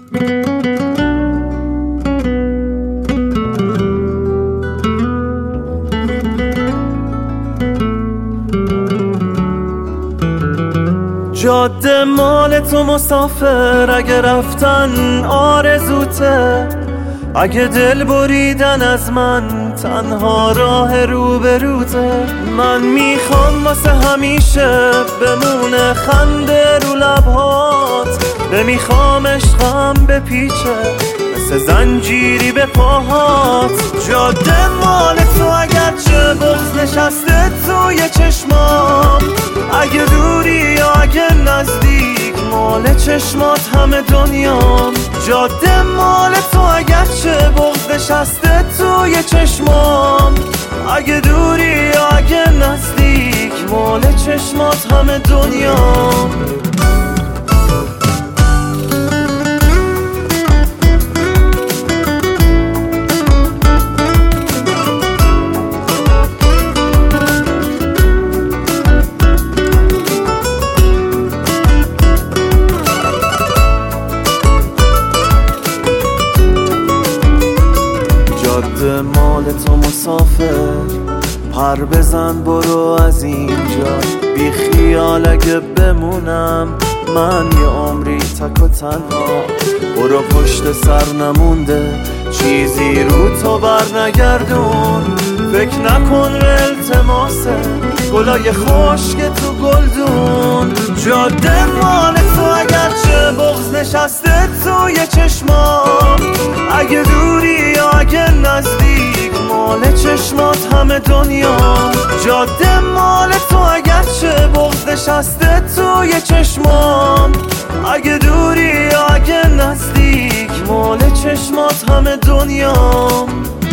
جاده مال تو مسافر، اگه رفتن آرزوته، اگه دل بریدن از من تنها راه روبروته. من میخوام واسه همیشه بمونه خنده رو لبهات، نمیخوام عشقم بپیچه مثل زنجیری به پاهات. جاده مال تو اگرچه بغض نشسته توی چشمام، اگه دوری یا اگه نزدیک مال چشمات همه دنیام. جاده مال تو اگرچه بغض نشسته توی چشمام، اگه دوری یا اگه نزدیک مال چشمات همه دنیام. جاده مال تو مسافر، پر بزن برو از اینجا، بی خیال اگه بمونم من یه عمری تک و تنها. برو پشت سر نمونده چیزی رو تو بر نگردون، فکر نکن به التماسه گلای خشک تو گلدون. جاده مال تو اگرچه بغض نشسته توی چشمام، اگه دوری یا اگه نزدیک مال چشمات همه دنیا. جاده مال تو اگرچه بغض نشسته توی چشمام، اگه دوری یا اگه نزدیک مال چشمات همه دنیا.